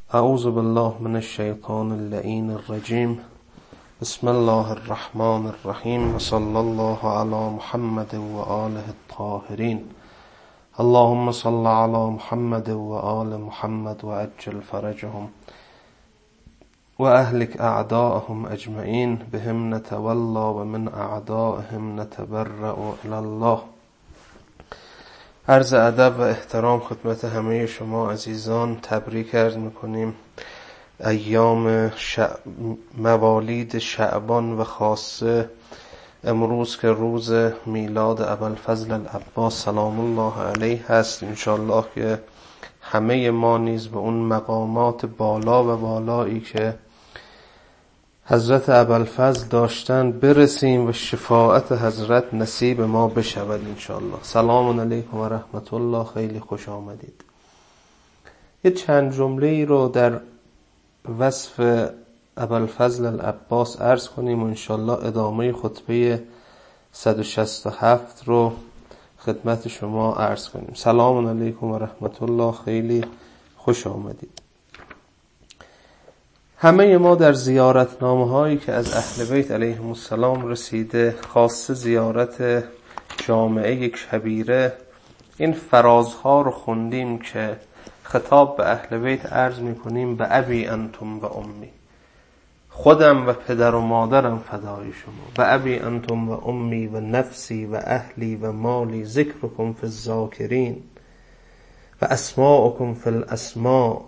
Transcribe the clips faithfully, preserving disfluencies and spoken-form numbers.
اعوذ بالله من الشیطان اللعین الرجیم. بسم الله الرحمن الرحیم و صلی الله علی محمد و آله الطاهرین. اللهم صل علی محمد و آل محمد و عجل فرجهم و اهلک اعداءهم اجمعین بهم نتولی و من اعدائهم نتبرأ الی الله. عرض ادب و احترام خدمت همه شما عزیزان، تبریک عرض میکنیم ایام شع... موالید شعبان و خاصه امروز که روز میلاد ابوالفضل العباس سلام الله علیه هست. انشالله که همه ما نیز به اون مقامات بالا و بالایی که حضرت ابوالفضل داشتن برسیم و شفاعت حضرت نصیب ما بشود انشالله. سلام علیکم و رحمت الله. خیلی خوش آمدید. یه چند جمله ای رو در وصف ابوالفضل العباس عرض کنیم و انشالله ادامه خطبه صد و شصت و هفت رو خدمت شما عرض کنیم. سلام علیکم و رحمت الله. خیلی خوش آمدید. همه ما در زیارتنامه هایی که از اهل بیت علیهم السلام رسیده، خاصه زیارت جامعه کبیره، این فرازها رو خوندیم که خطاب به اهل بیت عرض میکنیم به ابی انتم و امی، خودم و پدر و مادرم فدای شما. به ابی انتم و امی و نفسی و اهلی و مالی ذکرکم فی الذاکرین و اسماءکم فی الاسماء.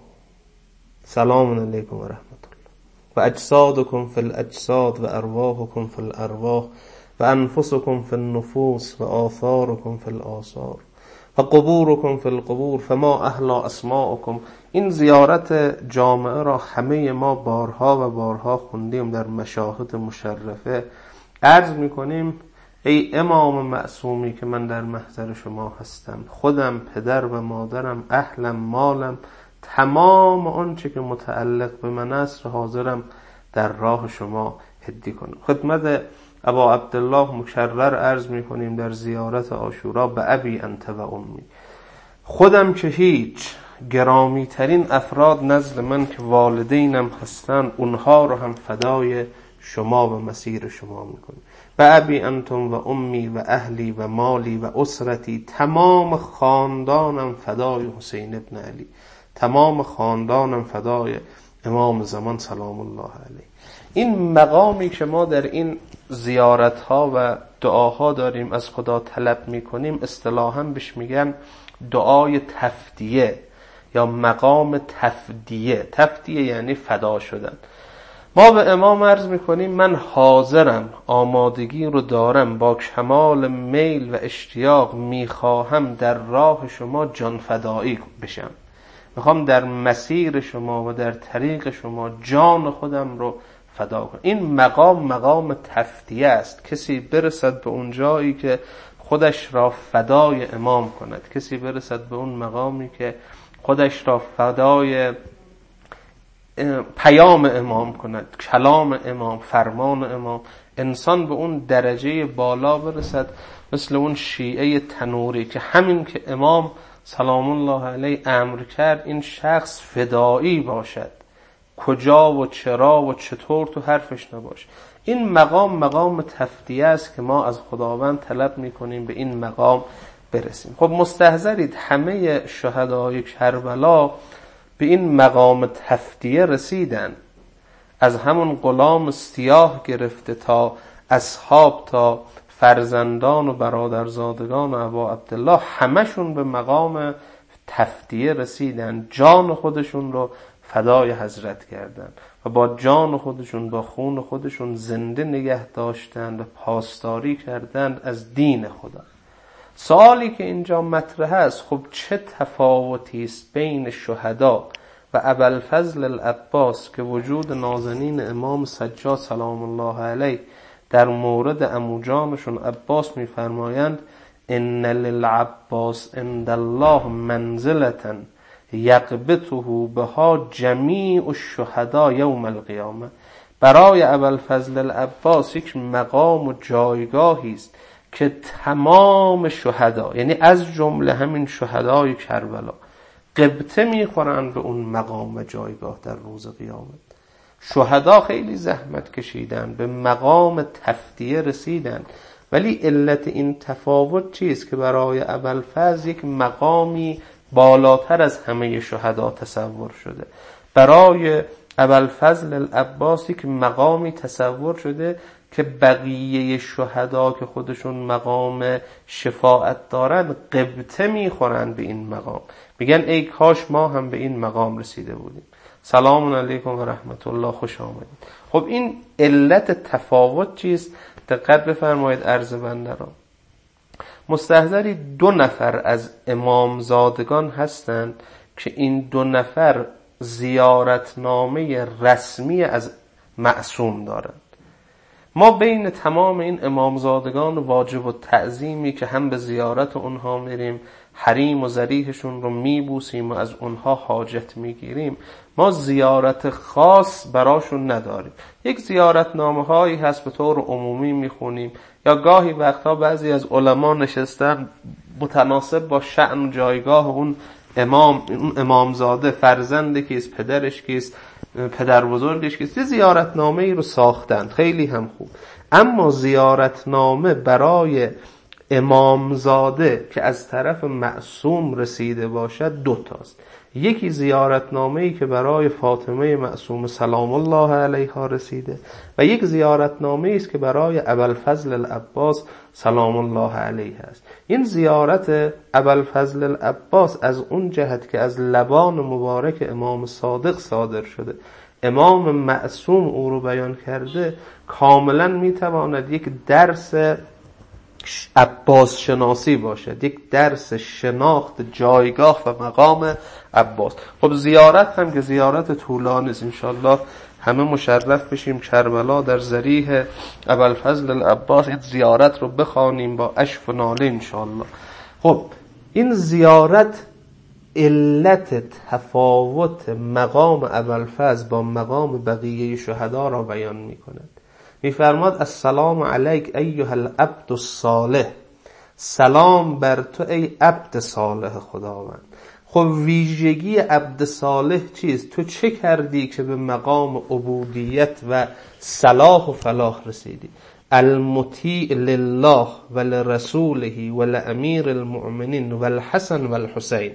سلام علیکم و رحمت الله. و اجسادکم فی الاجساد و ارواحکم فی الارواح و انفسکم فی النفوس و آثارکم فی الآثار و قبورکم فی القبور فما احلا اسماءکم. این زیارت جامعه را همه ما بارها و بارها خوندیم در مشاهد مشرفه. عرض میکنیم ای امام معصومی که من در محضر شما هستم، خودم، پدر و مادرم، اهلم، مالم، تمام آنچه که متعلق به من است را حاضرم در راه شما هدیه کنم. خدمت ابا عبدالله مکرر عرض میکنیم در زیارت عاشورا به ابی انت و امی، خودم که هیچ، گرامی ترین افراد نزد من که والدینم هستن، اونها رو هم فدای شما و مسیر شما میکنیم. به ابی انتم و امی و اهلی و مالی و اسرتی، تمام خاندانم فدای حسین ابن علی، تمام خاندانم فدای امام زمان سلام الله علیه. این مقامی که ما در این زیارت ها و دعاها داریم از خدا طلب میکنیم، اصطلاحاً بهش میگن دعای تفدیه یا مقام تفدیه. تفدیه یعنی فدا شدن. ما به امام عرض میکنیم من حاضرم، آمادگی رو دارم، با کمال میل و اشتیاق میخواهم در راه شما جان فدایی بشم، میخوام در مسیر شما و در طریق شما جان خودم رو فدا کنم. این مقام مقام تفدیه است. کسی برسد به اون جایی که خودش را فدای امام کند، کسی برسد به اون مقامی که خودش را فدای پیام امام کند، کلام امام، فرمان امام. انسان به اون درجه بالا برسد مثل اون شیعه تنوری که همین که امام سلام الله علیه امر کرد این شخص فدایی باشد، کجا و چرا و چطور تو حرفش نباشه. این مقام مقام تفدیه است که ما از خداوند طلب میکنیم به این مقام برسیم. خب مستحضرید همه شهدای کربلا به این مقام تفدیه رسیدن، از همون غلام سیاه گرفته تا اصحاب تا فرزندان و برادرزادگان و ابا عبدالله، همشون به مقام تفدیه رسیدن، جان خودشون رو فدای حضرت کردن و با جان خودشون، با خون خودشون زنده نگه داشتن و پاسداری کردند از دین خدا. سوالی که اینجا مطرح است، خب چه تفاوتی است بین شهدا و ابوالفضل العباس که وجود نازنین امام سجاد سلام الله علیه در مورد عموجانشون عباس میفرمایند ان للعباس عند الله منزلة یقبطه بها جمیع الشهداء یوم القیامه. برای ابوالفضل العباس یک مقام و جایگاهی است که تمام شهدا، یعنی از جمله همین شهدای کربلا، غبطه میخورن به اون مقام و جایگاه در روز قیامت. شهدا خیلی زحمت کشیدن، به مقام تفتیه رسیدن، ولی علت این تفاوت چیست که برای ابوالفضل یک مقامی بالاتر از همه شهدا تصور شده، برای ابوالفضل العباس یک مقامی تصور شده که بقیه شهدا که خودشون مقام شفاعت دارن غبطه میخورن به این مقام، میگن ای کاش ما هم به این مقام رسیده بودیم. سلام علیکم و رحمت الله، خوش آمدید. خب این علت تفاوت چیست؟ دقت بفرمایید عرض بنده را. مستحضری دو نفر از امامزادگان هستند که این دو نفر زیارتنامه رسمی از معصوم دارند. ما بین تمام این امامزادگان واجب و تعظیمی که هم به زیارت اونها میریم، حریم و ذریحشون رو میبوسیم و از اونها حاجت میگیریم، ما زیارت خاص براشون نداریم. یک زیارت نامه هایی هست به طور عمومی میخونیم، یا گاهی وقتا بعضی از علما نشستن متناسب با شأن و جایگاه اون امام، اون امامزاده، فرزند کیست، پدرش کیست، پدر بزرگش کیست، یه زیارتنامه ای رو ساختن، خیلی هم خوب. اما زیارتنامه برای امامزاده که از طرف معصوم رسیده باشد دو تاست. یکی زیارتنامه ای که برای فاطمه معصوم سلام الله علیها رسیده و یک زیارتنامه است که برای ابوالفضل العباس سلام الله علیه است. این زیارت ابوالفضل العباس از اون جهت که از لبان مبارک امام صادق صادر شده، امام معصوم او رو بیان کرده، کاملا میتواند یک درس عباس شناسی باشد، یک درس شناخت جایگاه و مقام عباس. خب زیارت هم که زیارت طولانی است، انشالله همه مشرف بشیم کربلا در ذریح ابوالفضل العباس این زیارت رو بخوانیم با اشک و ناله انشالله. خب این زیارت علت تفاوت مقام ابوالفضل با مقام بقیه شهدا را بیان می کند. میفرماد السلام علیک ایها العبد الصالح، سلام بر تو ای عبد صالح خداوند. خب ویژگی عبد صالح چیست؟ تو چه کردی که به مقام عبودیت و صلاح و فلاح رسیدی؟ المطیع لله و لرسوله و لامیر المؤمنین و الحسن و الحسین.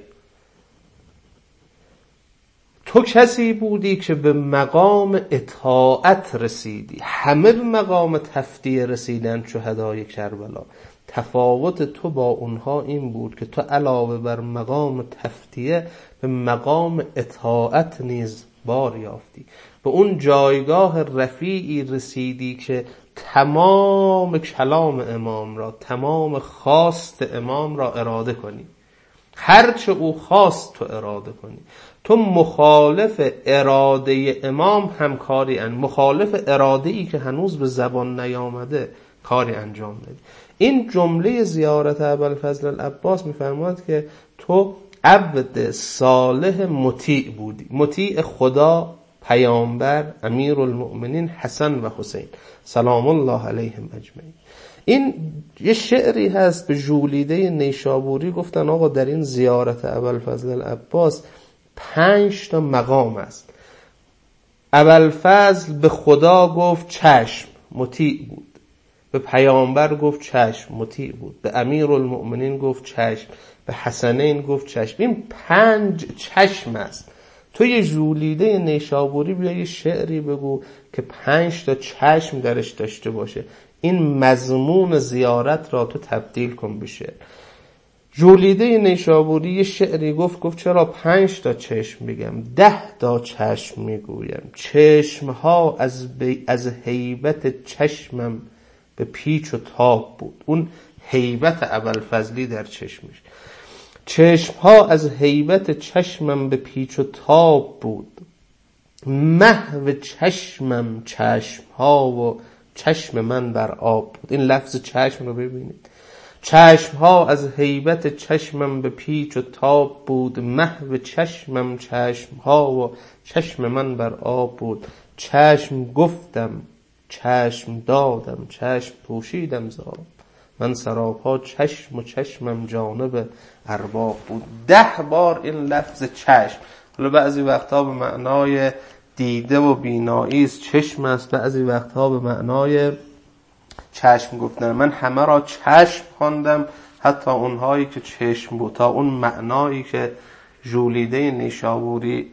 تو کسی بودی که به مقام اطاعت رسیدی. همه به مقام تفتیه رسیدن شهدای کربلا. تفاوت تو با اونها این بود که تو علاوه بر مقام تفتیه به مقام اطاعت نیز بار یافتی، به اون جایگاه رفیعی رسیدی که تمام کلام امام را، تمام خواست امام را اراده کنی، هرچه او خواست تو اراده کنی. تو مخالف اراده امام هم کاری ان مخالف اراده ای که هنوز به زبان نیامده کاری انجام بدی. این جمله زیارت ابوالفضل العباس میفرماد که تو عبد صالح مطیع بودی، مطیع خدا، پیامبر، امیر المؤمنین حسن و حسین سلام الله علیهم اجمعین. این یه شعری هست به ژولیده نیشابوری، گفتن آقا در این زیارت ابوالفضل العباس پنج تا مقام است. ابوالفضل به خدا گفت چشم، مطیع بود. به پیامبر گفت چشم، مطیع بود. به امیر المؤمنین گفت چشم، به حسنین گفت چشم. این پنج چشم است. تو یه ژولیده نیشابوری بیا یه شعری بگو که پنج تا چشم درش داشته باشه. این مضمون زیارت را تو تبدیل کن به شعر. ژولیده نیشابوری یه شعری گفت، گفت چرا پنج تا چشم بگم، ده تا چشم میگویم. چشمها از, ب... از هیبت چشمم به پیچ و تاب بود. اون هیبت ابوالفضلی در چشمش. چشمها از هیبت چشمم به پیچ و تاب بود، محو چشمم چشمها و چشم من بر آب بود. این لفظ چشم رو ببینید. چشمها از هیبت چشمم به پیچ و تاب بود، محو چشمم چشمها و چشم من بر آب بود. چشم گفتم، چشم دادم، چشم پوشیدم ز آب. من سراپا چشم و چشمم جانب ارباب بود. ده بار این لفظ چشم، حالا بعضی وقتها به معنای دیده و بینایی است چشم است، بعضی وقتها به معنای چشم گفتن. من همه را چشم خواندم، حتی اونهایی که چشم بود، تا اون معنایی که ژولیده نیشابوری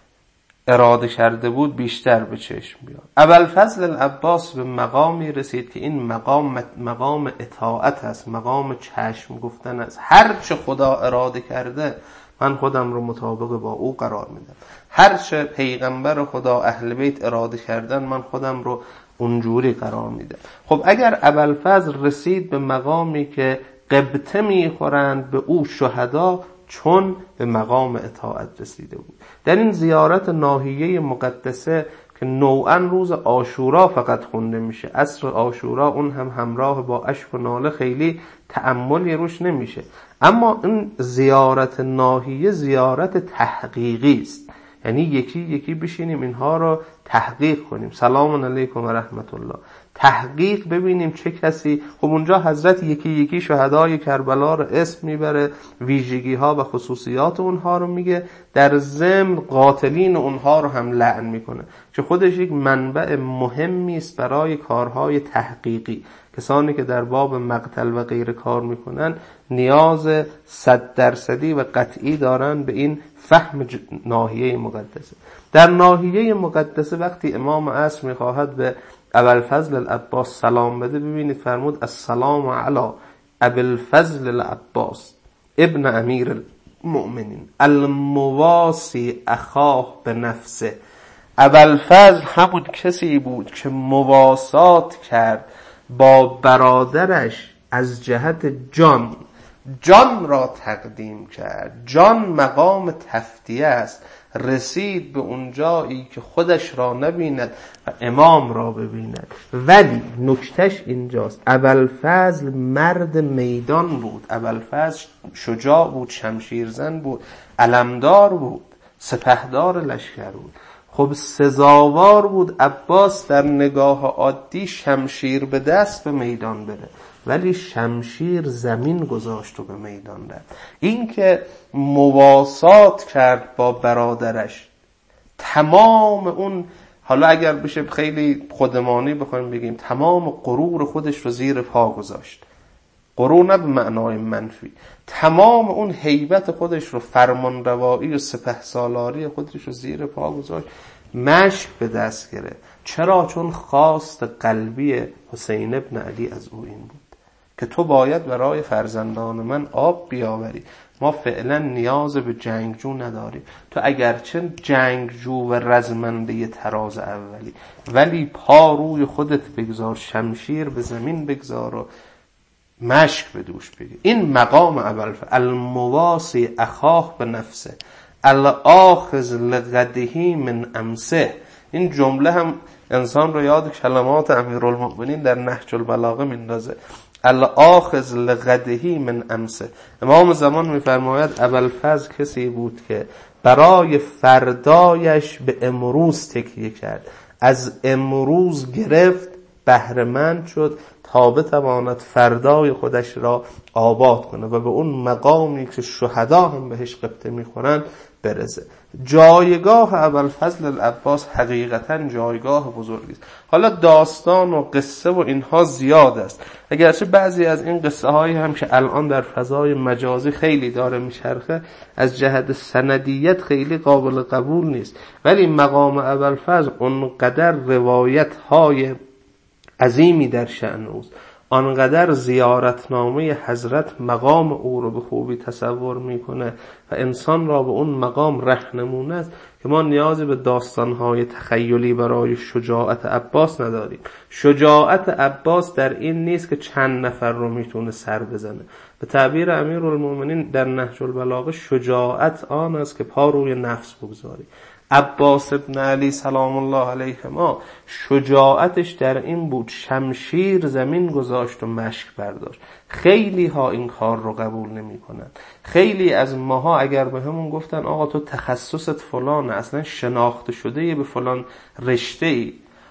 اراده کرده بود بیشتر به چشم بیاد. ابوالفضل العباس به مقامی رسید که این مقام مقام اطاعت است، مقام چشم گفتن است. هر چه خدا اراده کرده من خودم رو مطابق با او قرار میدم، هر چه پیغمبر خدا اهل بیت اراده کردن من خودم رو اونجوری قرار میدم. خب اگر ابوالفضل رسید به مقامی که قبطه میخورند به او شهدا، چون به مقام اطاعت رسیده بود. در این زیارت ناحیه مقدسه که نوعا روز عاشورا فقط خونده میشه، عصر عاشورا اون هم همراه با اشک و ناله، خیلی تأملی روش نمیشه، اما این زیارت ناحیه زیارت تحقیقی است. یعنی یکی یکی بشینیم اینها رو تحقیق کنیم. سلام علیکم و رحمت الله، تحقیق ببینیم چه کسی. خب اونجا حضرت یکی یکی شهدای کربلا رو اسم میبره، ویژگی ها و خصوصیات اونها رو میگه، در ضمن قاتلین اونها رو هم لعن میکنه که خودش یک منبع مهمی است برای کارهای تحقیقی. کسانی که در باب مقتل و غیر کار میکنن نیاز صد درصدی و قطعی دارن به این فهم ناحیه مقدسه. در ناحیه مقدسه وقتی امام عصر میخواهد به ابوالفضل العباس سلام بده، ببینید فرمود السلام علی ابوالفضل العباس ابن امیر المؤمنین المواسی اخاه به نفسه. ابوالفضل همون کسی بود که مواسات کرد با برادرش از جهت جان، جان را تقدیم کرد. جان مقام تفدیه است، رسید به اون جایی که خودش را نبیند و امام را ببیند. ولی نکتهش اینجاست، ابوالفضل مرد میدان بود، ابوالفضل شجاع بود، شمشیرزن بود، علمدار بود، سپهدار لشکر بود. خب سزاوار بود عباس در نگاه عادی شمشیر به دست به میدان بره، ولی شمشیر زمین گذاشت و به میدان رفت. این که مواسات کرد با برادرش، تمام اون، حالا اگر بشه خیلی خودمانی بخوایم بگیم، تمام غرور خودش رو زیر پا گذاشت. غرور نه به معنای منفی، تمام اون هیبت خودش رو، فرمان روایی و سپهسالاری خودش رو زیر پا گذاشت، مشک به دست گرفت. چرا؟ چون خواست قلبی حسین ابن علی از او این بود که تو باید برای فرزندان من آب بیاوری. ما فعلا نیاز به جنگجو نداریم، تو اگرچه جنگجو و رزمنده تراز اولی، ولی پا روی خودت بگذار، شمشیر به زمین بگذار و مشک به دوش بگیر. این مقام ابوالفضل المواسی اخاه به نفسه الاخذ لغده من امسه. این جمله هم انسان رو یاد کلمات امیرالمؤمنین در نهج البلاغه میندازه. الاخذ لغده من امسه. امام زمان میفرماید ابوالفضل کسی بود که برای فردایش به امروز تکیه کرد، از امروز گرفت بهره‌مند شد تا بتواند فردای خودش را آباد کنه و به اون مقامی که شهدا هم بهش قبطه میخورن برسه. جایگاه ابوالفضل العباس حقیقتا جایگاه بزرگی است. حالا داستان و قصه و اینها زیاد است، اگرچه بعضی از این قصه هایی هم که الان در فضای مجازی خیلی داره میچرخه از جهت سندیت خیلی قابل قبول نیست، ولی مقام ابوالفضل اونقدر روایت های عظیمی در شأن اوست، آنقدر زیارتنامه حضرت مقام او رو به خوبی تصور میکنه و انسان را به اون مقام رهنمون است که ما نیازی به داستانهای تخیلی برای شجاعت عباس نداریم. شجاعت عباس در این نیست که چند نفر رو میتونه سر بزنه. به تعبیر امیرالمؤمنین در نهج البلاغه شجاعت آن است که پا روی نفس بگذاری. عباس ابن علی سلام الله علیهما شجاعتش در این بود شمشیر زمین گذاشت و مشک برداشت. خیلی ها این کار رو قبول نمی کنن. خیلی از ماها اگر به همون گفتن آقا تو تخصصت فلانه، اصلا شناخته شده به فلان رشته ای،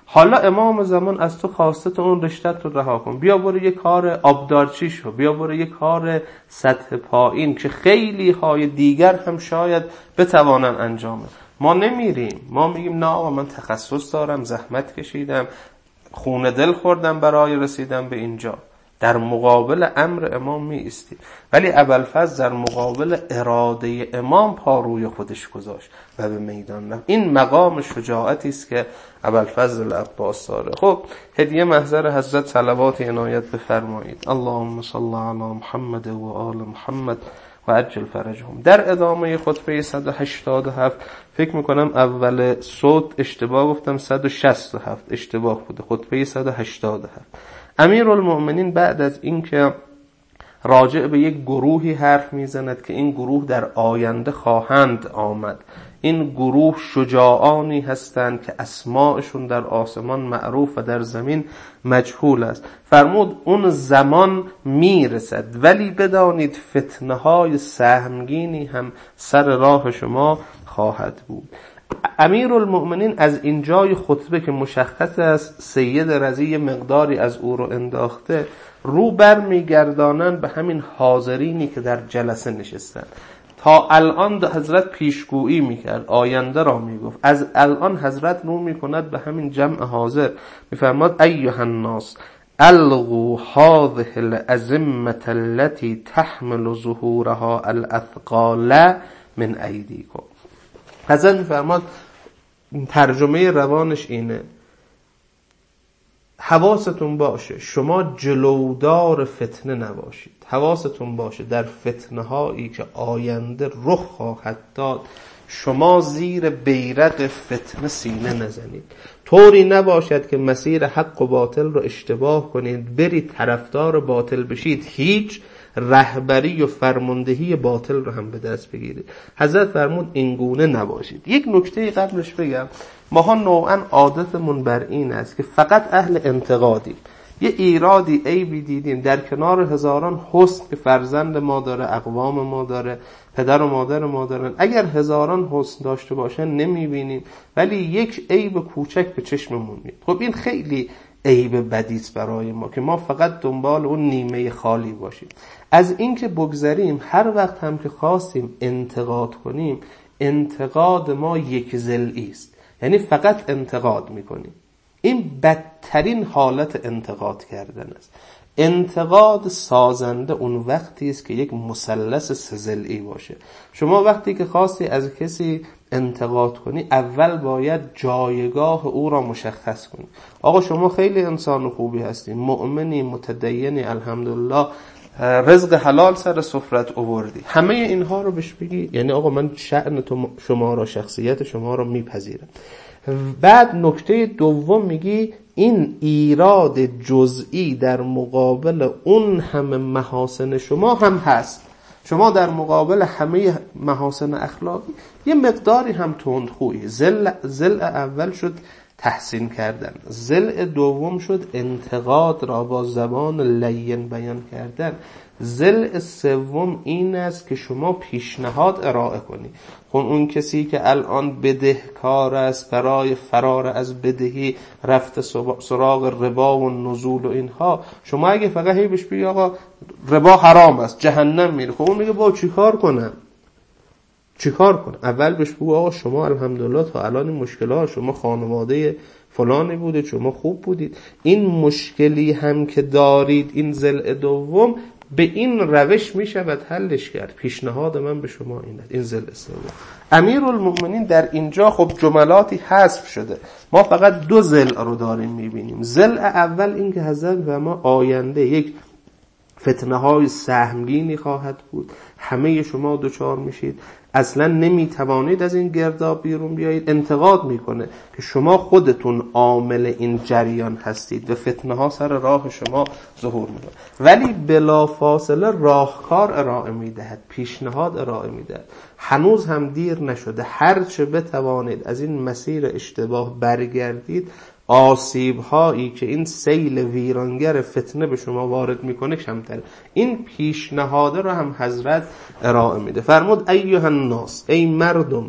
حالا امام زمان از تو خواسته تو اون رشتت رو رها کن، بیا برو یه کار آبدارچی شو، بیا برو یه کار سطح پایین که خیلی های دیگر هم شاید بتوانن انجامه. ما نمیریم، ما میگیم نه آقا من تخصص دارم، زحمت کشیدم، خون دل خوردم برای رسیدن به اینجا. در مقابل امر امام می ایستیم. ولی ابوالفضل در مقابل اراده امام پا روی خودش گذاشت و به میدان رفت. این مقام شجاعتی است که ابوالفضل العباس داره. خب هدیه محضر حضرت صلوات عنایت بفرمایید. اللهم صل علی محمد و آل محمد و عجل فرجهم. در ادامه خطبه صد و هشتاد و هفت فکر میکنم اول صوت اشتباه گفتم، صد و شصت و هفت اشتباه بوده، خطبه صد و هشتاد و هفت. امیرالمؤمنین بعد از اینکه راجع به یک گروهی حرف میزند که این گروه در آینده خواهند آمد، این گروه شجاعانی هستند که اسماءشون در آسمان معروف و در زمین مجهول است، فرمود اون زمان میرسد ولی بدانید فتنه های سهمگینی هم سر راه شما خواهد بود. امیرالمؤمنین از اینجای خطبه که مشخص است سید رضی مقداری از او رو انداخته، رو بر میگردانن به همین حاضرینی که در جلسه نشستن. تا الان حضرت پیشگویی میکرد، آینده را میگفت، از الان حضرت رو میکند به همین جمع حاضر، میفرماد ایها الناس الغوا هذه الازمه التي تحمل ظهورها الاثقال من ایدیکم. حضرت میفرماد، ترجمه روانش اینه، حواستون باشه شما جلودار فتنه نباشید، حواستون باشه در فتنه هایی که آینده رخ خواهد داد شما زیر بیرق فتنه سینه نزنید، طوری نباشد که مسیر حق و باطل رو اشتباه کنید برید طرفدار باطل بشید، هیچ رهبری و فرماندهی باطل رو هم به دست بگیرید. حضرت فرمود اینگونه نباشید. یک نکته قبلش بگم، ماها نوعا عادتمون بر این است که فقط اهل انتقادیم، یه ایرادی عیبی دیدیم در کنار هزاران حسن که فرزند ما داره، اقوام ما داره، پدر و مادر ما دارن، اگر هزاران حسن داشته باشن نمیبینیم ولی یک عیب کوچک به چشممون میاد. خب این خیلی عیب بدیست برای ما که ما فقط دنبال اون نیمه خالی باشیم. از این که بگذریم، هر وقت هم که خواستیم انتقاد کنیم، انتقاد ما یک ضلعی است، یعنی فقط انتقاد میکنیم. این بدترین حالت انتقاد کردن است. انتقاد سازنده اون وقتی است که یک مثلث سه ضلعی باشه. شما وقتی که خواستی از کسی انتقاد کنی، اول باید جایگاه او را مشخص کنی. آقا شما خیلی انسان خوبی هستی، مؤمنی، متدینی، الحمدلله رزق حلال سر سفرت آوردی، همه اینها رو بهش بگی، یعنی آقا من شأن تو شما را، شخصیت شما را میپذیرم. بعد نکته دوم میگی این ایراد جزئی در مقابل اون همه محاسن شما هم هست. شما در مقابل همه محاسن اخلاقی یه مقداری هم تندخویی. ضلع ضلع اول شد تحسین کردن، ضلع دوم شد انتقاد را با زبان لین بیان کردن، ضلع سوم این است که شما پیشنهاد ارائه کنی. خب اون کسی که الان بدهکار است، برای فرار از بدهی رفته سراغ ربا و نزول و اینها، شما اگه فقط هی بهش بگی آقا ربا حرام است جهنم میره، خب اون میگه با چی کار کنم چی کار کنم؟ اول بهش بگو آقا شما الحمدلله تا الان این مشکلات، شما خانواده فلانی بوده، شما خوب بودید، این مشکلی هم که دارید، این ضلع دوم به این روش می شود حلش کرد. پیشنهاد من به شما این است. این ضلع سوم. امیرالمؤمنین در اینجا خب جملاتی حذف شده، ما فقط دو ضلع رو داریم میبینیم. ضلع اول این که حضرت و ما آینده یک فتنه های سهمگینی خواهد بود، همه شما دوچار میشید، اصلا نمیتوانید از این گرداب بیرون بیایید. انتقاد میکنه که شما خودتون عامل این جریان هستید و فتنه ها سر راه شما ظهور میکنه، ولی بلا فاصله راهکار ارائه میدهد، پیشنهاد ارائه میدهد. هنوز هم دیر نشده، هر چه بتوانید از این مسیر اشتباه برگردید. آسیب هایی که این سیل ویرانگر فتنه به شما وارد میکنه کمتر. این پیشنهاد رو هم حضرت ارائه میده. فرمود ایها الناس، ای مردم،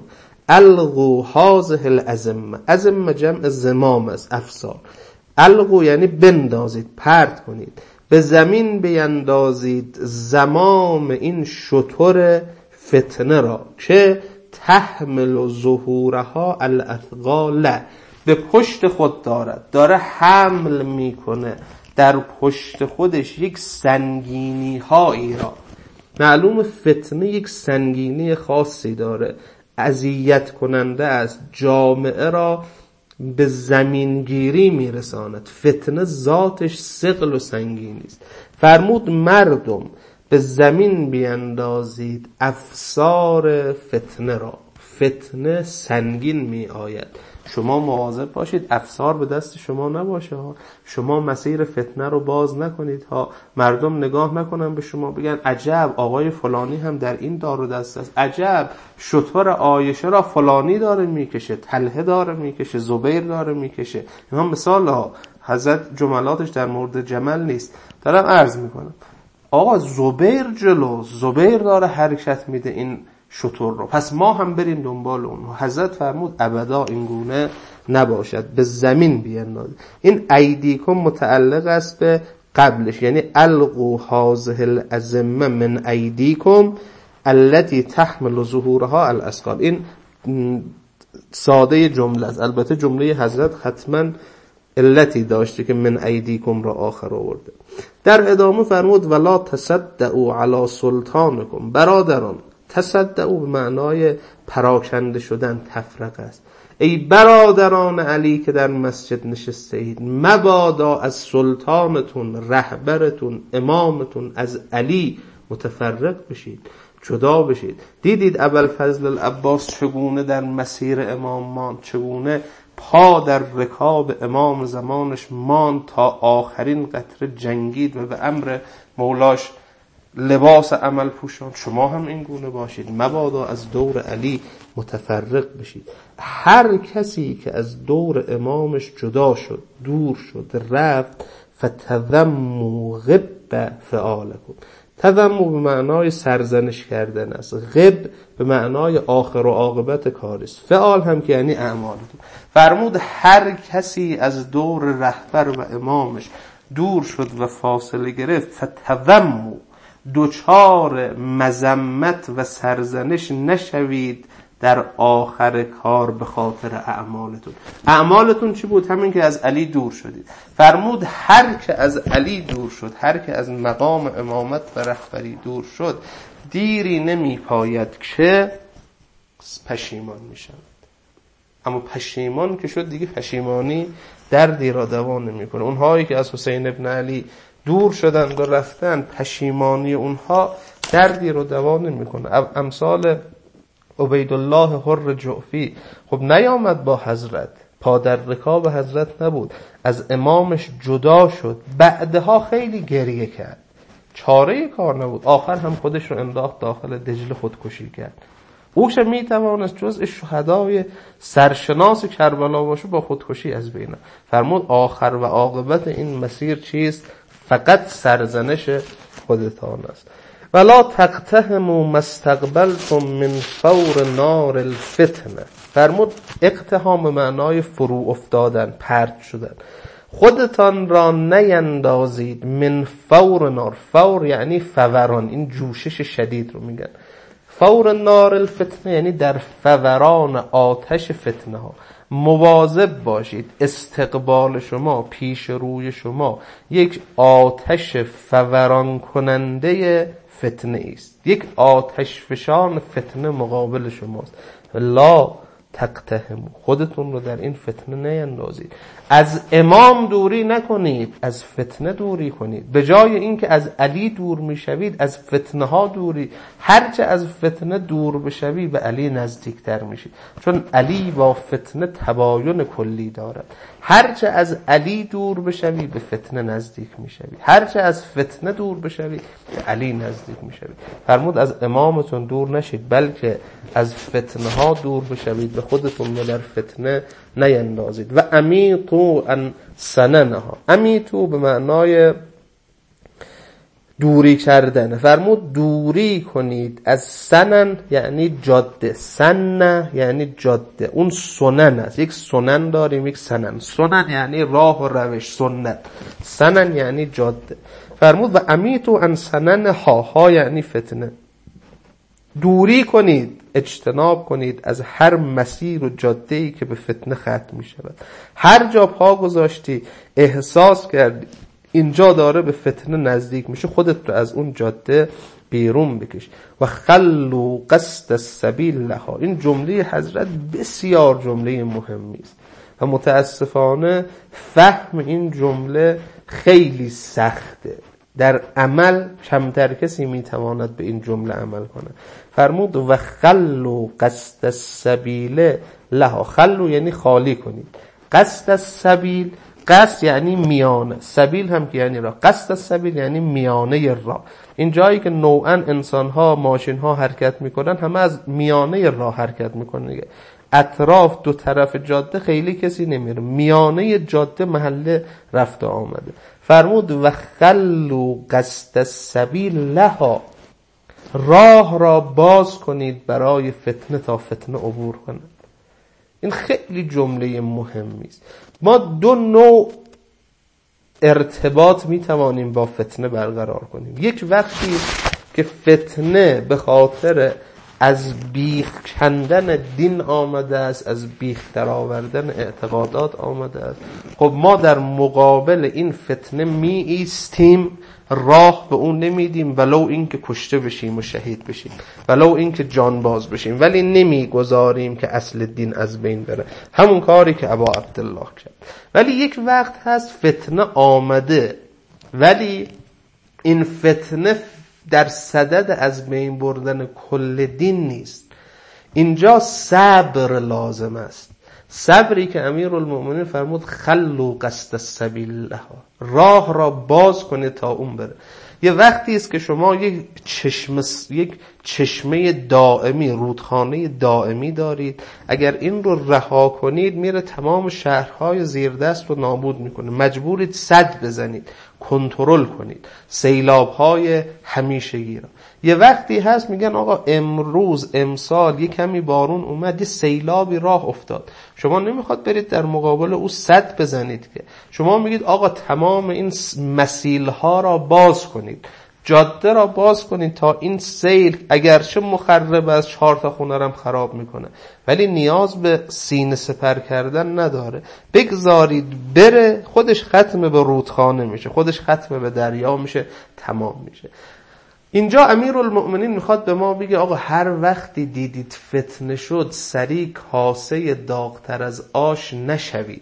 القوا هذه الازمه. ازمه جمع زمام است، افسار. القوا یعنی بندازید، پرت کنید، به زمین بیندازید زمام این شتر فتنه را که تحمل ظهورها الاثقال، به پشت خود دارد، داره حمل میکنه در پشت خودش یک سنگینی هایی را. معلوم فتنه یک سنگینی خاصی داره، اذیت کننده است، جامعه را به زمینگیری میرساند. فتنه ذاتش ثقل و سنگینی است. فرمود مردم به زمین بیندازید افسار فتنه را. فتنه سنگین می آید، شما مواظب باشید افسار به دست شما نباشه ها. شما مسیر فتنه رو باز نکنید ها. مردم نگاه نکنن به شما بگن عجب آقای فلانی هم در این دار و دست است، عجب شطور عایشه را فلانی داره میکشه، طلحه داره میکشه، زبیر داره میکشه. اینا مثال ها. حضرت جملاتش در مورد جمل نیست. دارم عرض میکنم آقا زبیر جلو، زبیر داره حرکت میده این شطور رو، پس ما هم بریم دنبال اون. حضرت فرمود ابدا این گونه نباشد، به زمین بیندازید. این ایدیکم متعلق است به قبلش، یعنی القوا هذه الازمه من ایدیکم التي تحمل ظهورها الاثقال. این ساده جمله است. البته جمله حضرت حتما علتی داشته که من ایدیکم را آخر آورده. در ادامه فرمود ولا تصدعوا علی سلطانکم. برادران، تصدعوا به معنای پراکنده شدن، تفرقه است. ای برادران علی که در مسجد نشسته اید، مبادا از سلطانتون، رهبرتون، امامتون، از علی متفرق بشید، جدا بشید. دیدید ابوالفضل العباس چگونه در مسیر امام ماند، چگونه پا در رکاب امام زمانش ماند تا آخرین قطره جنگید و به امر مولاش لباس عمل پوشان. شما هم این گونه باشید، مبادا از دور علی متفرق بشید. هر کسی که از دور امامش جدا شد، دور شد، رفت، فتذموا غب فعالکم. تذموا به معنای سرزنش کردن است، غب به معنای آخر و عاقبت کار است، فعال هم که یعنی اعمالتون. فرمود هر کسی از دور رهبر و امامش دور شد و فاصله گرفت، فتذموا، دوچار مذمت و سرزنش نشوید در آخر کار به خاطر اعمالتون. اعمالتون چی بود؟ همین که از علی دور شدید. فرمود هر که از علی دور شد، هر که از مقام امامت و رهبری دور شد، دیری نمی پاید که پشیمان می شود. اما پشیمان که شد دیگه پشیمانی دردی را دوا نمی کنه. اونهایی که از حسین ابن علی دور شدند و رفتن، پشیمانی اونها دردی رو دوا نمیکنه. امثال عبیدالله حر جعفی خب نیامد با حضرت، پا در رکاب حضرت نبود، از امامش جدا شد، بعدها خیلی گریه کرد، چاره کار نبود، آخر هم خودش رو انداخت داخل دجله، خودکشی کرد. اوش میتوانست جزء شهدای سرشناس کربلا باشه، با خودکشی از بینه. فرمود آخر و عاقبت این مسیر چیست؟ فقط سرزنش خودتان است. ولا تقتحموا ما استقبلتم من فور نار الفتنه. فرمود اقتحام معنای فرو افتادن، پرت شدن. خودتان را نیندازید من فور نار. فور یعنی فوران، این جوشش شدید رو میگن. فور نار الفتنه یعنی در فوران آتش فتنه ها. مواظب باشید استقبال شما، پیش روی شما یک آتش فوران کننده فتنه است، یک آتش فشان فتنه مقابل شماست. لا تقتحموا، خودتون رو در این فتنه نیندازید. از امام دوری نکنید، از فتنه دوری کنید. به جای اینکه از علی دور میشوید، از فتنه ها دوری. هرچه از فتنه دور بشوی به علی نزدیکتر میشید، چون علی با فتنه تباین کلی دارد. هرچه از علی دور بشوی به فتنه نزدیک میشوی، هرچه از فتنه دور بشوی به علی نزدیک میشوی. فرمود از امامتون دور نشید، بلکه از فتنه ها دور بشوید، به خودتون در فتنه نیندازید. و امیتو ان سننها. امیتو به معنای دوری کردن. فرمود دوری کنید از سنن یعنی جاده، سن یعنی جاده، اون سنن است. یک سنن داریم، یک سنن. سنن یعنی راه و روش، سنت. سنن یعنی جاده. فرمود و امیتو عن سنن ها، ها یعنی فتنه. دوری کنید، اجتناب کنید از هر مسیر و جاده‌ای که به فتنه ختم می شود. هر جا پا گذاشتی احساس کردی اینجا داره به فتنه نزدیک میشه، خودت رو از اون جاده بیرون بکش. و خلو قصد السبیل لها، این جمله حضرت بسیار جمله مهمی است و متاسفانه فهم این جمله خیلی سخته. در عمل کمتر کسی میتواند به این جمله عمل کنه. فرمود و خلو قصد السبیل لها، خلو یعنی خالی کنید، قصد السبیل، قصد یعنی میانه، سبیل هم که یعنی راه، قصد السبیل یعنی میانه راه. این جایی که نوعا انسان ها ماشین ها حرکت میکنن همه از میانه راه حرکت میکنن. اطراف دو طرف جاده خیلی کسی نمیره، میانه جاده محل رفت و آمده. فرمود و خلو قصد السبیل لها، راه را باز کنید برای فتنه تا فتنه عبور کند. این خیلی جمله مهمی است. ما دو نوع ارتباط می توانیم با فتنه برقرار کنیم. یک وقتی که فتنه به خاطر از بیخ کندن دین آمده است، از بیخ در آوردن اعتقادات آمده است، خب ما در مقابل این فتنه می ایستیم، راه به اون نمیدیم، ولو این که کشته بشیم و شهید بشیم، ولو این که جانباز بشیم، ولی نمیگذاریم که اصل دین از بین بره. همون کاری که ابا عبدالله کرد. ولی یک وقت هست فتنه آمده ولی این فتنه در صدد از بین بردن کل دین نیست. اینجا صبر لازم است، صبری که امیرالمؤمنین فرمود خلو قصد السبیل لها، راه را باز کنه تا اون بره. یه وقتی است که شما یک چشمه یک چشمه دائمی، رودخانه دائمی دارید، اگر این رو رها کنید میره تمام شهرهای زیردست رو نابود میکنه، مجبورید سد بزنید، کنترل کنید سیلاب‌های همیشگی را. یه وقتی هست میگن آقا امروز امسال یه کمی بارون اومد، یه سیلابی راه افتاد، شما نمیخواد برید در مقابل او سد بزنید که، شما میگید آقا تمام این مسیل‌ها را باز کنید، جاده را باز کنید تا این سیل اگرچه مخرب از چهار تا خونه رم خراب میکنه ولی نیاز به سینه سپر کردن نداره، بگذارید بره، خودش ختم به رودخانه میشه، خودش ختم به دریا میشه، تمام میشه. اینجا امیرالمؤمنین میخواد به ما بگه آقا هر وقتی دیدید فتنه شد سریع کاسه داغتر از آش نشوید،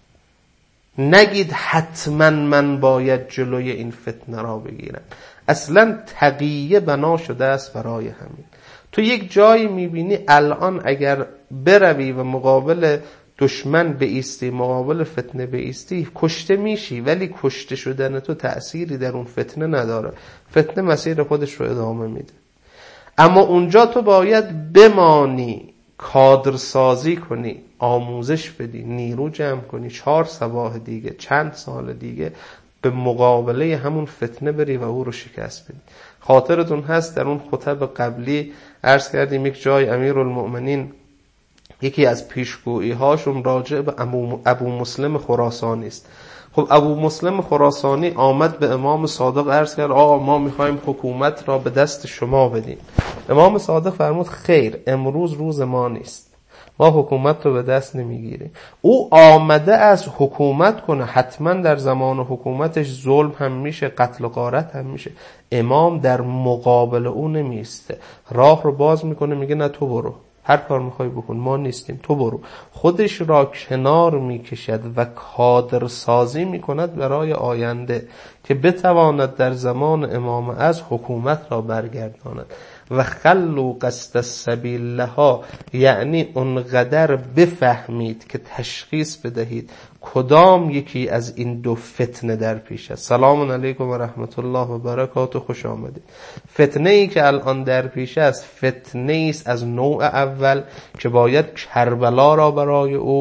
نگید حتما من باید جلوی این فتنه را بگیرم. اصلا تقیه بنا شده است برای همین. تو یک جایی میبینی الان اگر بروی و مقابل دشمن بایستی، مقابل فتنه بایستی، کشته میشی، ولی کشته شدن تو تأثیری در اون فتنه نداره، فتنه مسیر خودش رو ادامه میده. اما اونجا تو باید بمانی، کادر سازی کنی، آموزش بدی، نیرو جمع کنی، چهار صباح دیگه، چند سال دیگه به مقابله همون فتنه بری و او رو شکست بدی. خاطرتون هست در اون خطب قبلی عرض کردیم یک جای امیرالمؤمنین یکی از پیشگویی هاشون راجع به ابو مسلم خراسانی است. خب ابو مسلم خراسانی آمد به امام صادق عرض کرد آقا ما میخوایم حکومت را به دست شما بدیم. امام صادق فرمود خیر، امروز روز ما نیست، ما حکومت رو به دست نمیگیریم. او آمده از حکومت کنه، حتما در زمان حکومتش ظلم هم میشه، قتل و غارت هم میشه. امام در مقابل او نمیسته، راه رو باز میکنه، میگه نه تو برو، هر کار میخوای بکن، ما نیستیم، تو برو. خودش را کنار میکشد و کادر سازی میکند برای آینده که بتواند در زمان امام از حکومت را برگرداند. و خلو قصد السبیل لها یعنی اونقدر بفهمید که تشخیص بدهید کدام یکی از این دو فتنه در پیش است. سلام علیکم و رحمت الله و برکاته، خوش آمدید. فتنه ای که الان در پیش است فتنه است از نوع اول که باید کربلا را برای او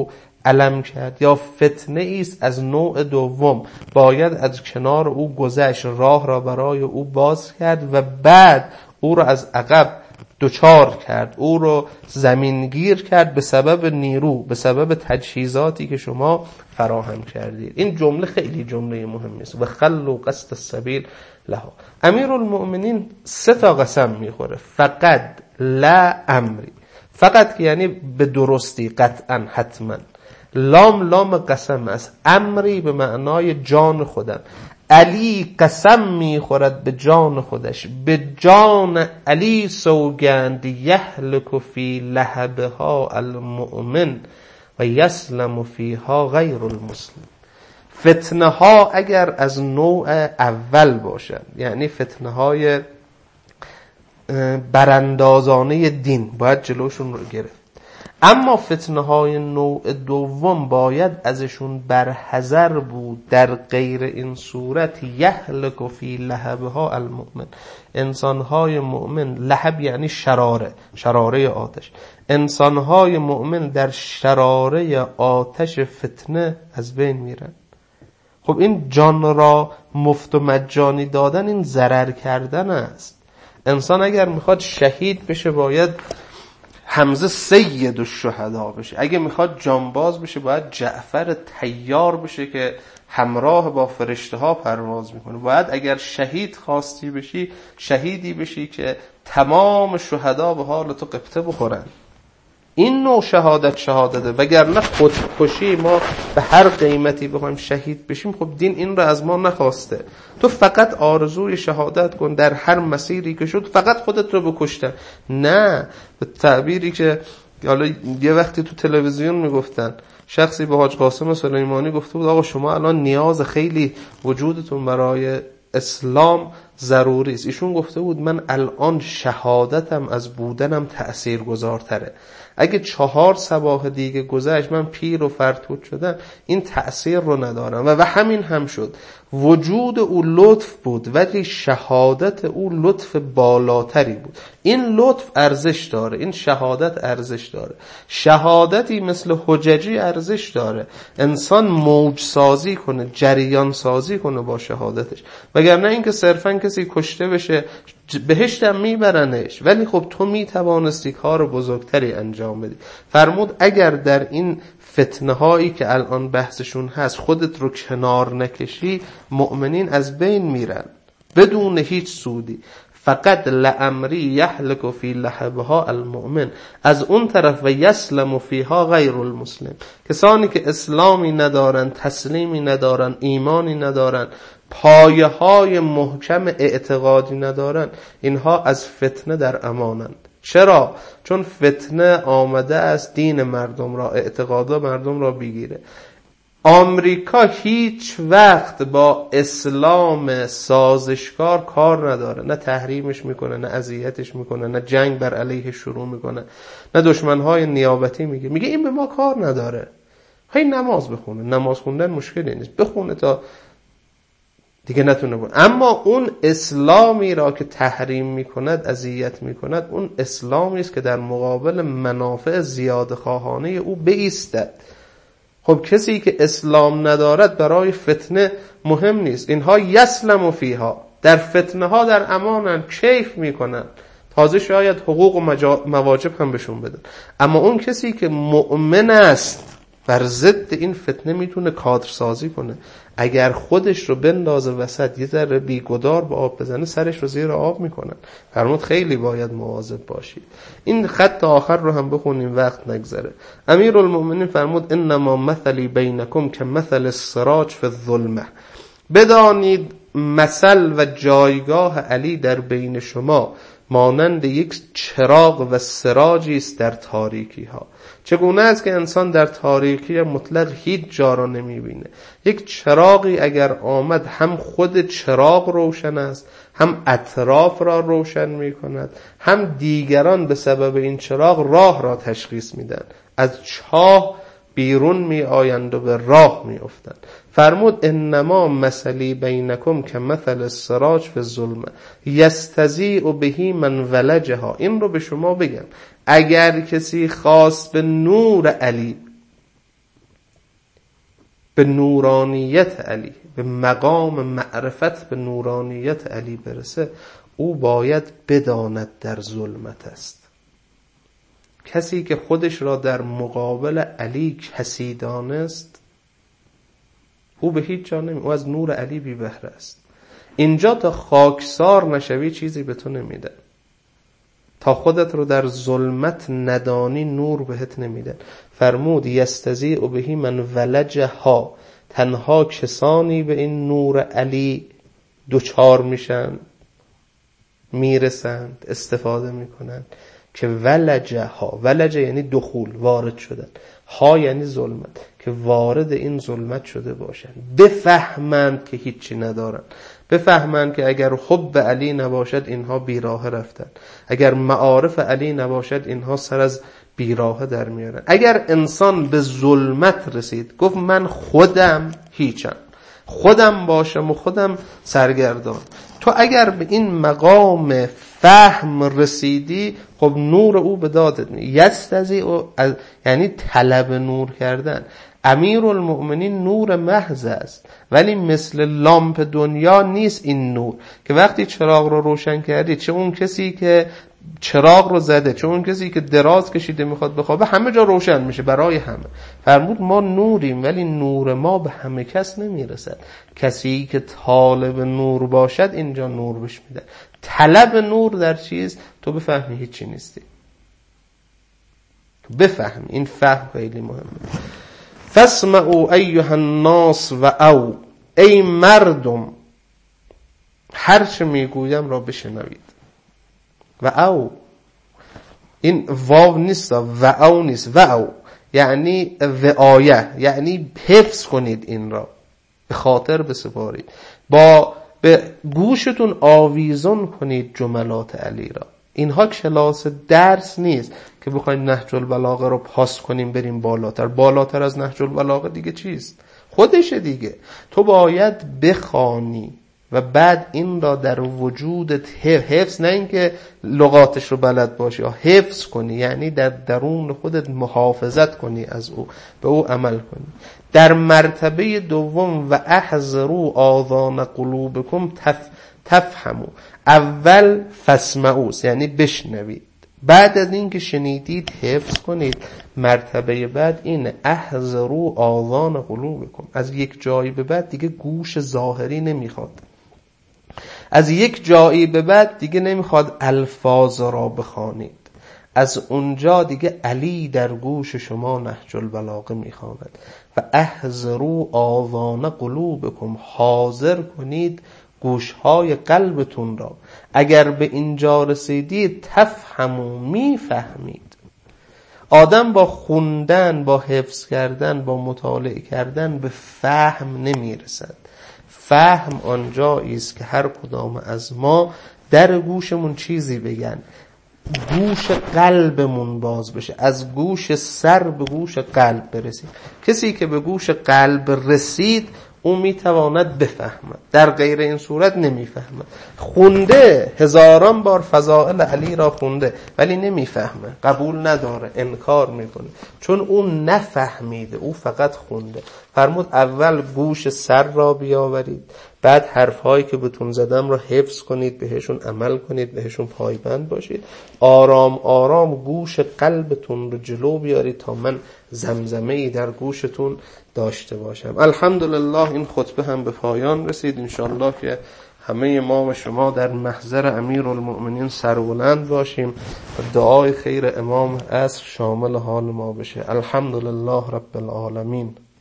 علم کرد، یا فتنه است از نوع دوم باید از کنار او گذشت، راه را برای او باز کرد و بعد او را از عقب دوچار کرد، او رو زمینگیر کرد به سبب نیرو، به سبب تجهیزاتی که شما فراهم کردید. این جمله خیلی جمله مهمی است. و خلوا قصد السبیل لها. امیرالمؤمنین سه تا قسم میخوره، فقط، لا، امری. فقط که یعنی به درستی، قطعا، حتما. لام لام قسم است. امری به معنای جان خودم. علی قسم میخورد به جان خودش، به جان علی سوگند، یهلک فی لهبها المؤمن و یسلم فیها غیر المسلم. فتنه ها اگر از نوع اول باشند، یعنی فتنه های براندازانه دین، باید جلوشون رو گرفت. اما فتنه های نوع دوم باید ازشون برحذر بود. در غیر این صورت یهلک فی لهبها المؤمن. انسانهای مؤمن، لهب یعنی شراره، شراره آتش. انسانهای مؤمن در شراره آتش فتنه از بین میرن. خب این جان را مفت و مجانی دادن، این ضرر کردن است. انسان اگر میخواد شهید بشه باید حمزه سید الشهدا بشه. اگه میخواد جانباز بشه باید جعفر طیار بشه که همراه با فرشته ها پرواز میکنه. باید اگر شهید خواستی بشی، شهیدی بشی که تمام شهدا به حال تو قبطه بخورن. این نوع شهادت شهادته. وگرنه خودکشی، ما به هر قیمتی بخوایم شهید بشیم، خب دین این رو از ما نخواسته. تو فقط آرزوی شهادت کن در هر مسیری که شد، فقط خودت رو بکشتن. نه، به تعبیری که حالا یه وقتی تو تلویزیون میگفتن، شخصی به حاج قاسم سلیمانی گفته بود آقا شما الان نیاز خیلی وجودتون برای اسلام ضروری است. ایشون گفته بود من الان شهادتم از بودنم تأثیرگذارتره. اگه چهار صباح دیگه گذشت من پیر و فرتود شدم، این تأثیر رو ندارم. و به همین هم شد. وجود او لطف بود ولی شهادت او لطف بالاتری بود. این لطف ارزش داره، این شهادت ارزش داره. شهادتی مثل حججی ارزش داره. انسان موج سازی کنه، جریان سازی کنه با شهادتش. وگرنه اینکه صرفا کسی کشته بشه بهشت هم میبرنش، ولی خب تو میتوانستی کار بزرگتری انجام بدی. فرمود اگر در این فتنه هایی که الان بحثشون هست خودت رو کنار نکشی، مؤمنین از بین میرن بدون هیچ سودی. فقط لامری یهلک فی لهبها المؤمن. از اون طرف و یسلم فیها غیر المسلم. کسانی که اسلامی ندارن، تسلیمی ندارن، ایمانی ندارن، پایه های محکم اعتقادی ندارن، اینها از فتنه در امانند. چرا؟ چون فتنه آمده است دین مردم را، اعتقادا مردم را بگیره. آمریکا هیچ وقت با اسلام سازشکار کار نداره، نه تحریمش میکنه، نه اذیتش میکنه، نه جنگ بر علیه شروع میکنه، نه دشمنهای نیابتی میگه. میگه این به ما کار نداره. هی نماز بخونه، نماز خوندن مشکلی نیست، بخونه تا دیگه نتونه بود. اما اون اسلامی را که تحریم میکند، اذیت میکند، اون اسلامی است که در مقابل منافع زیاد خواهانه او بایستد. خب کسی که اسلام ندارد برای فتنه مهم نیست. اینها یسلم فیها، در فتنه ها در امانن، کیف میکنن، تازه شاید حقوق و مواجب هم بهشون بدن. اما اون کسی که مؤمن است بر ضد این فتنه میتونه کادرسازی کنه. اگر خودش رو بندازه وسط، یه ذره بیگدار به آب بزنه، سرش رو زیر آب میکنن. فرمود خیلی باید مواظب باشید. این خط آخر رو هم بخونیم وقت نگذره. امیرالمؤمنین فرمود انما مثلی بینکم که مثل السراج فی الظلمه. بدانید مثل و جایگاه علی در بین شما مانند یک چراغ و سراجی است در تاریکی ها. چگونه است که انسان در تاریکی مطلق هیچ جا را نمیبینه. یک چراغی اگر آمد هم خود چراغ روشن است، هم اطراف را روشن میکند، هم دیگران به سبب این چراغ راه را تشخیص میدن. از چاه بیرون می آیند و به راه می افتند. فرمود انما مثلی بینکم که مثل السراج فی الظلمه یستضیء به من ولجها. این رو به شما بگم، اگر کسی خواست به نور علی به نورانیت علی، به مقام معرفت به نورانیت علی برسه، او باید بداند در ظلمت است. کسی که خودش را در مقابل علی کسی دانست، او به هیچ جا نمی، او از نور علی بی بهره است. اینجا تا خاکسار نشوی چیزی به تو نمیده، تا خودت رو در ظلمت ندانی نور بهت نمیده. فرمود یستضیع بهی من ولجها، تنها کسانی به این نور علی دوچار میشن، میرسند، استفاده میکنن که ولجها، ولج یعنی دخول، وارد شدن، ها یعنی ظلمت، که وارد این ظلمت شده باشن، بفهمند که هیچی ندارن، بفهمند که اگر حب علی نباشد اینها بیراه رفتن، اگر معارف علی نباشد اینها سر از بیراه در میارن. اگر انسان به ظلمت رسید، گفت من خودم هیچم، خودم باشم و خودم سرگردان، تو اگر به این مقام فهم رسیدی، خب نور او به دادت میاد. یستضیع یعنی طلب نور کردن. امیرالمؤمنین نور محض است، ولی مثل لامپ دنیا نیست این نور که وقتی چراغ رو روشن کردی، چه اون کسی که چراغ رو زده، چه اون کسی که دراز کشیده میخواد بخوابه، همه جا روشن میشه برای همه. فرمود ما نوریم، ولی نور ما به همه کس نمیرسد. کسی که طالب نور باشد اینجا نور بهش میده. طلب نور در چیز، تو بفهمی هیچی نیستی، بفهمی. این فهم خیلی مهمه. فاسمعوا ایها الناس و او، ای مردم هر چه میگویم را بشنوید. و او، این واو نیست و او نیست، و او یعنی وعایه، یعنی حفظ کنید، این را به خاطر بسپارید، با به گوشتون آویزون کنید جملات علی را. اینها کلاس درس نیست که بخوایم نهج البلاغه رو پاس کنیم بریم بالاتر. بالاتر از نهج البلاغه دیگه چیست؟ خودشه دیگه. تو باید بخوانی و بعد این را در وجودت حفظ، نه اینکه لغاتش رو بلد باشی، حفظ کنی، یعنی در درون خودت محافظت کنی از او، به او عمل کنی. در مرتبه دوم و احذروا آذان قلوبکم تف تفهموا، اول فاسمعوا یعنی بشنوید، بعد از این که شنیدید حفظ کنید. مرتبه بعد این احذروا آذان قلوبکم، از یک جایی به بعد دیگه گوش ظاهری نمیخواد، از یک جایی به بعد دیگه نمیخواد الفاظ را بخوانید، از اونجا دیگه علی در گوش شما نهج البلاغه میخواند. و احذروا آذان قلوبکم، حاضر کنید گوشهای قلبتون را. اگر به اینجا رسیدید تفهموا، میفهمید. آدم با خوندن، با حفظ کردن، با مطالعه کردن به فهم نمیرسد. فهم آنجایی است که هر کدام از ما در گوشمون چیزی بگن، گوش قلبمون باز بشه، از گوش سر به گوش قلب برسید. کسی که به گوش قلب رسید او میتواند بفهمد، در غیر این صورت نمیفهمد. خونده هزاران بار فضائل علی را خونده ولی نمیفهمه، قبول نداره، انکار میکنه، چون او نفهمیده، او فقط خونده. فرمود اول گوش سر را بیاورید، بعد حرفهایی که بهتون زدم را حفظ کنید، بهشون عمل کنید، بهشون پایبند باشید. آرام آرام گوش قلبتون رو جلو بیارید تا من زمزمه‌ای در گوشتون داشته باشم. الحمدلله این خطبه هم به پایان رسید. انشاءالله که همه ما و شما در محضر امیرالمؤمنین سربلند باشیم و دعای خیر امام عصر شامل حال ما بشه. الحمدلله رب العالمین.